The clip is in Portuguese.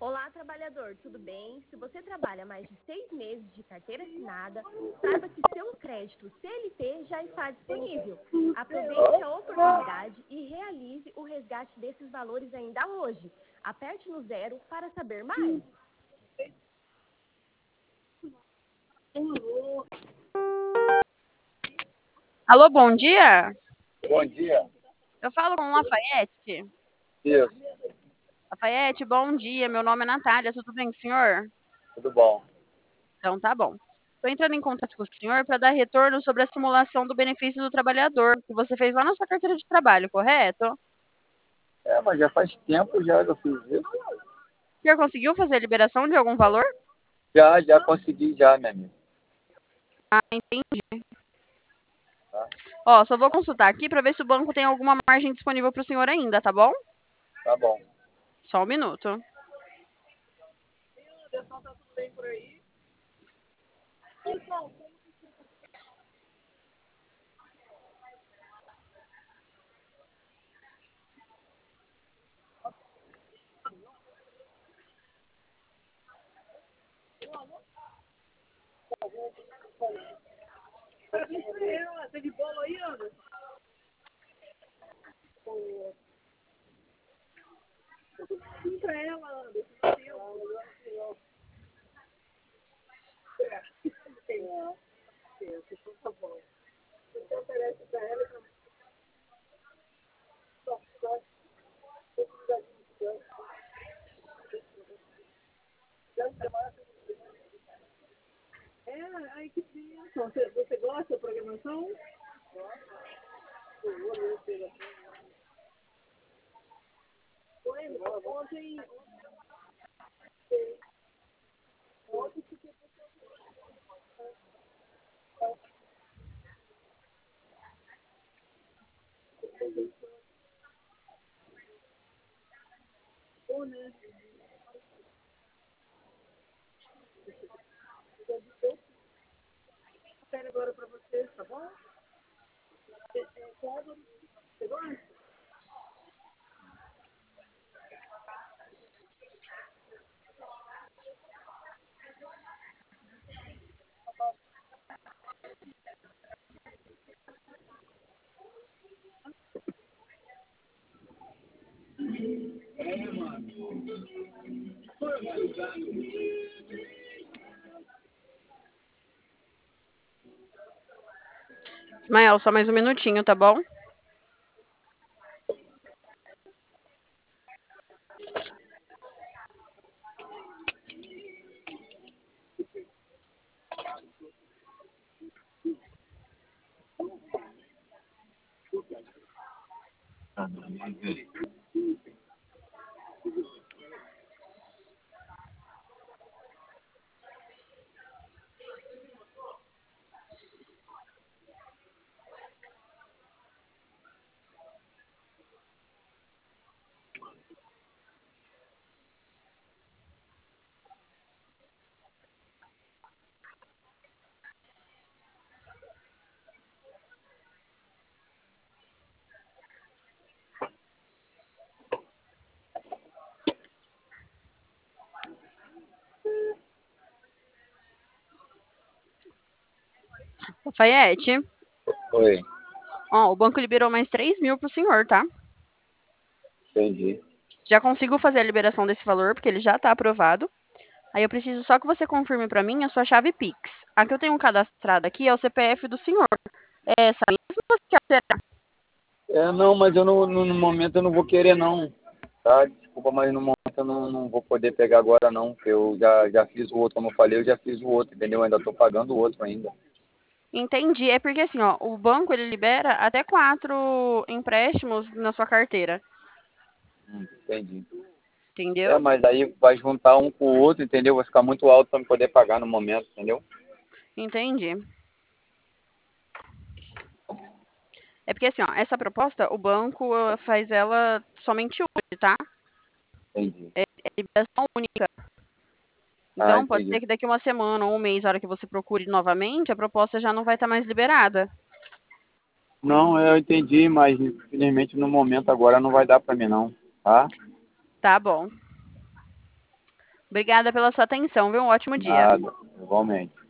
Olá, trabalhador, tudo bem? Se você trabalha mais de 6 meses de carteira assinada, saiba que seu crédito CLT já está disponível. Aproveite a oportunidade e realize o resgate desses valores ainda hoje. Aperte no 0 para saber mais. Alô, bom dia? Bom dia. Eu falo com o Lafayette. Isso, Lafayette, bom dia. Meu nome é Natália. Tudo bem com o senhor? tudo bom. Então, tá bom. Estou entrando em contato com o senhor para dar retorno sobre a simulação do benefício do trabalhador que você fez lá na sua carteira de trabalho, correto? Mas já faz tempo já que eu fiz isso. O senhor conseguiu fazer a liberação de algum valor? Já consegui já, minha amiga. Entendi. Tá, Ó, só vou consultar aqui para ver se o banco tem alguma margem disponível para o senhor ainda, tá bom? tá bom. Só um minuto. Tem de bolo aí, Anderson? Pra ela, Anderson. Tá bom. Você oferece pra ela e ai que bênção. Você gosta da programação? Ontem né? Quero agora pra vocês, tá bom? Você gosta? Ismael, só mais um minutinho, tá bom? Lafayette, Oi, ó, o banco liberou mais 3.000 pro senhor, tá? entendi. Já consigo fazer a liberação desse valor, porque ele já tá aprovado. Aí eu preciso só que você confirme pra mim a sua chave Pix. A que eu tenho cadastrada aqui é o CPF do senhor. É essa mesma ou você quer alterar? Não, mas eu no momento eu não vou querer não, tá? Desculpa, mas no momento eu não vou poder pegar agora não, porque eu já fiz o outro, como eu falei, eu já fiz o outro, entendeu? Eu ainda tô pagando o outro ainda. Entendi. É porque assim, ó, o banco ele libera até 4 empréstimos na sua carteira. Entendi. Entendeu? Mas aí vai juntar um com o outro, entendeu? Vai ficar muito alto para me poder pagar no momento, entendeu? Entendi. É porque assim, ó, essa proposta, o banco faz ela somente hoje, tá? Entendi. É liberação única. Então, pode Entendi. ser que daqui uma semana ou um mês, a hora que você procure novamente, a proposta já não vai estar mais liberada. Não, eu entendi, mas infelizmente no momento agora não vai dar para mim não, tá? Tá bom. Obrigada pela sua atenção, viu? Um ótimo dia. Nada, igualmente.